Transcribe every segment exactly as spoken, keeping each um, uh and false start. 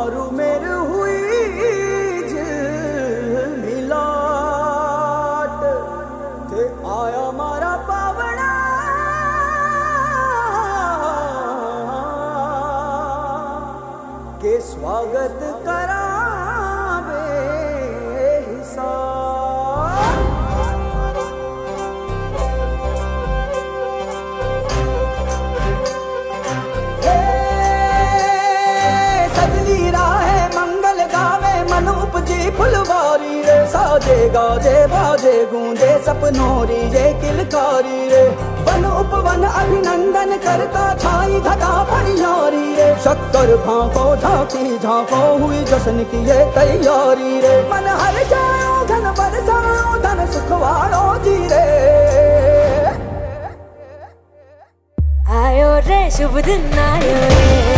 मारू मेरे हुई मिलाट ते आया मारा पावना के स्वागत करा उपजी फुलवारी रे साजे गाजे बाजे गूंजे सपनोरी रे किलकारी रे वन उपवन अभिनंदन करता छाई धगा परियारी रे शक्कर भांको झांकी झांको हुई जश्न की ये तैयारी रे मन हर जाओ धन बरसाओ धन सुखवारो जी रे आयो रे शुभ दिन आयो रे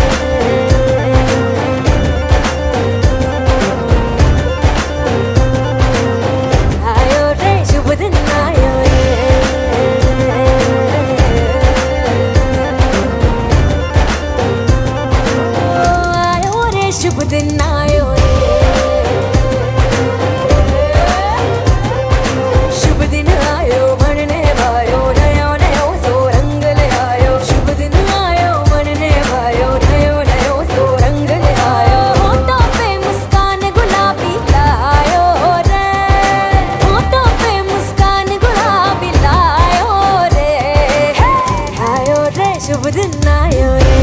शुभ दिन आयो रे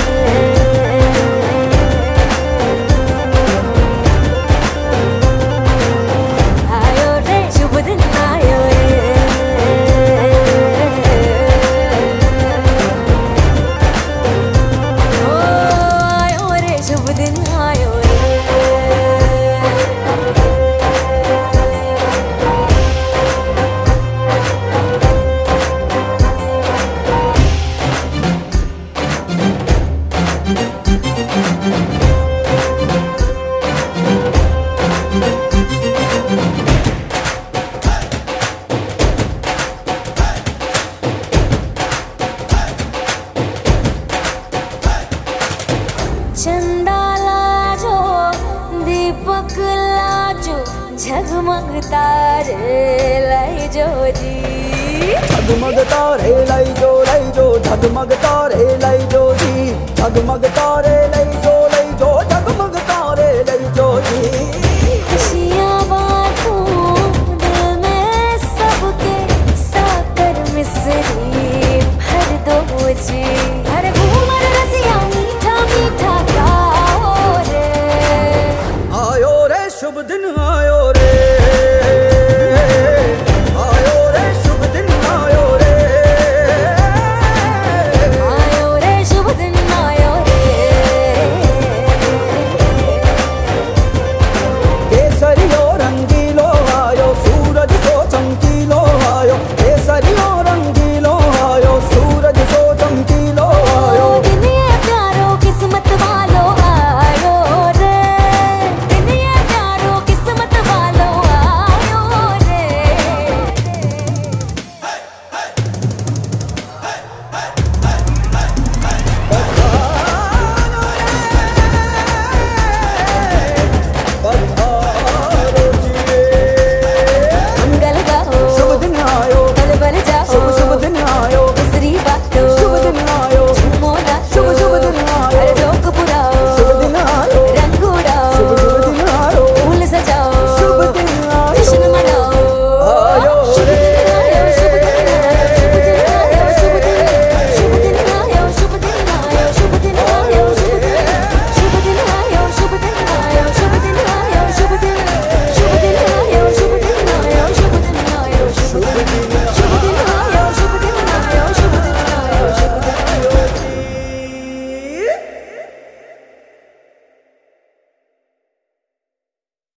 आयो रे शुभ दिन आयो रे ओ आयो रे शुभ दिन आयो रे चंदा लाजो दीपक लाजो झगमग तारे लाई जो जी झगमग तारे लाई जो लाई जो झगमग तारे लाई जो जी झगमग तारे